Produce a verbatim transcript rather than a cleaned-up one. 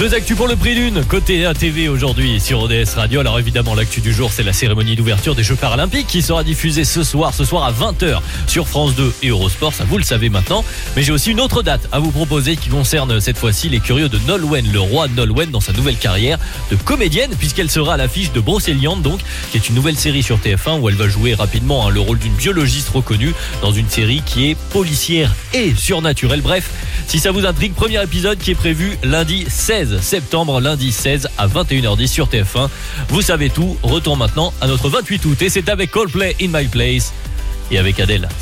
Deux actus pour le prix d'une, côté A T V aujourd'hui sur O D S Radio. Alors évidemment, l'actu du jour, c'est la cérémonie d'ouverture des Jeux Paralympiques qui sera diffusée ce soir, ce soir à vingt heures sur France deux et Eurosport, ça vous le savez maintenant. Mais j'ai aussi une autre date à vous proposer qui concerne cette fois-ci les curieux de Nolwenn, le roi Nolwenn dans sa nouvelle carrière de comédienne, puisqu'elle sera à l'affiche de Brocéliande, donc, qui est une nouvelle série sur T F un où elle va jouer rapidement hein, le rôle d'une biologiste reconnue dans une série qui est policière et surnaturelle. Bref, si ça vous intrigue, premier épisode qui est prévu lundi seize septembre, lundi seize à vingt et une heures dix sur T F un. Vous savez tout, retour maintenant à notre vingt-huit août et c'est avec Coldplay In My Place et avec Adèle.